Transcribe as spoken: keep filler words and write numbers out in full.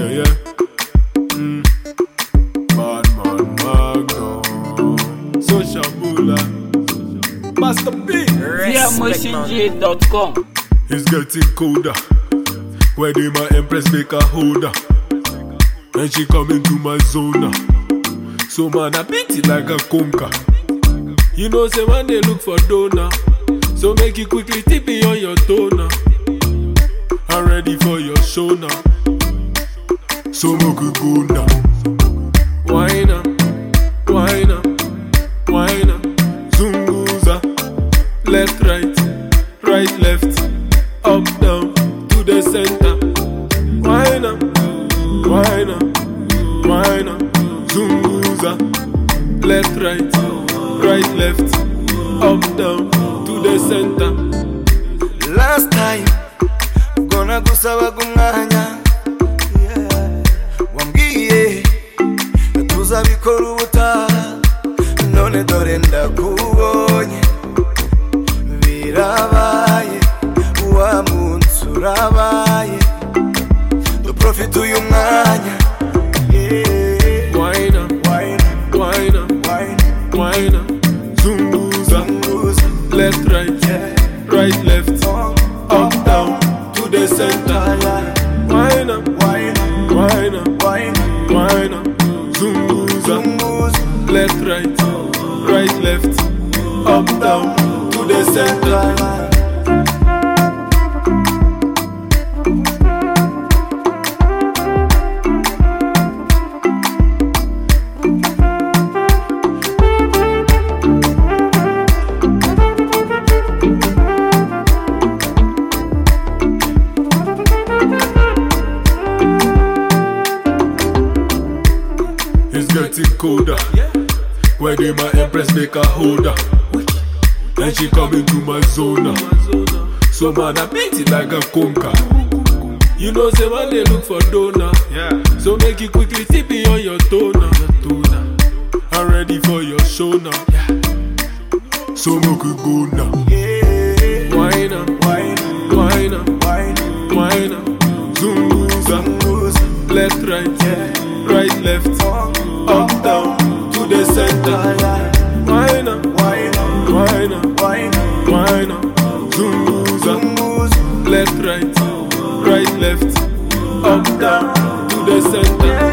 yeah, yeah. Mm. Bad man, Magno. Social Mula. Master B. via messenger dot com. It's getting colder. Where they my empress make a holder. And she come into my zone. So man, I beat it like a conker. You know, say man, they look for donor. So make it quickly tip me on your toner. I'm ready for your show now. So make it go now. Wine up, wine up, wine up. Zunguza, left, right, right, left, up, down, to the center. Wine up, wine up, wine up. Zunguza, left, right, right, left, up, down, to the center. Last time, gonna kusaba kumwanya, wambwiye tuzabikora ubutaha, none dore ndakubonye, birabaye, wa munsi urabaye, duprofite uyu mwanya. Wine up, wine up, wine up. Zunguza, left, right, right, left, up, down, to the center. Wine up, wine up, wine up. Zunguza, left, right, right, left, up, down, to the center. It's getting colder. Where they my empress make a holder. And she come into my zone. So man, I beat it like a conker. You know, say man, they look for donor. So make it quickly tip me on your toner. I'm ready for your show now. So make it go now. Wine up, wine up, wine up. Zunguza, left, right, right, left, up, down, to the center. Wine up, wine up, wine up. Zunguza, left, right, right, left, up, down, to the center.